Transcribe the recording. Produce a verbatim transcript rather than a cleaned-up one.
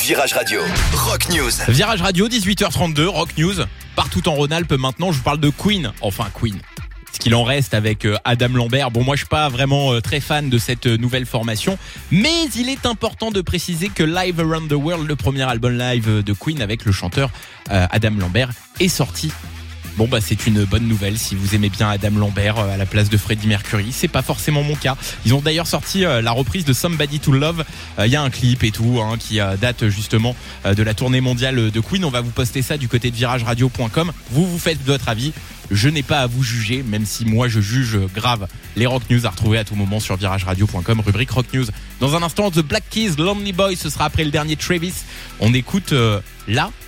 Virage Radio, Rock News. Virage Radio, dix-huit heures trente-deux, Rock News. Partout en Rhône-Alpes maintenant, je vous parle de Queen. Enfin, Queen. Ce qu'il en reste avec Adam Lambert. Bon, moi, je suis pas vraiment très fan de cette nouvelle formation. Mais il est important de préciser que Live Around the World, le premier album live de Queen avec le chanteur Adam Lambert, est sorti. Bon bah c'est une bonne nouvelle si vous aimez bien Adam Lambert à la place de Freddie Mercury. C'est pas forcément mon cas. Ils ont d'ailleurs sorti la reprise de Somebody to Love. Il y a un clip et tout hein, qui date justement de la tournée mondiale de Queen. On va vous poster ça du côté de virage radio point com. Vous vous faites votre avis. Je n'ai pas à vous juger, même si moi je juge grave les Rock News à retrouver à tout moment sur virage radio point com, rubrique Rock News. Dans un instant, The Black Keys, Lonely Boy, ce sera après le dernier Travis. On écoute euh, là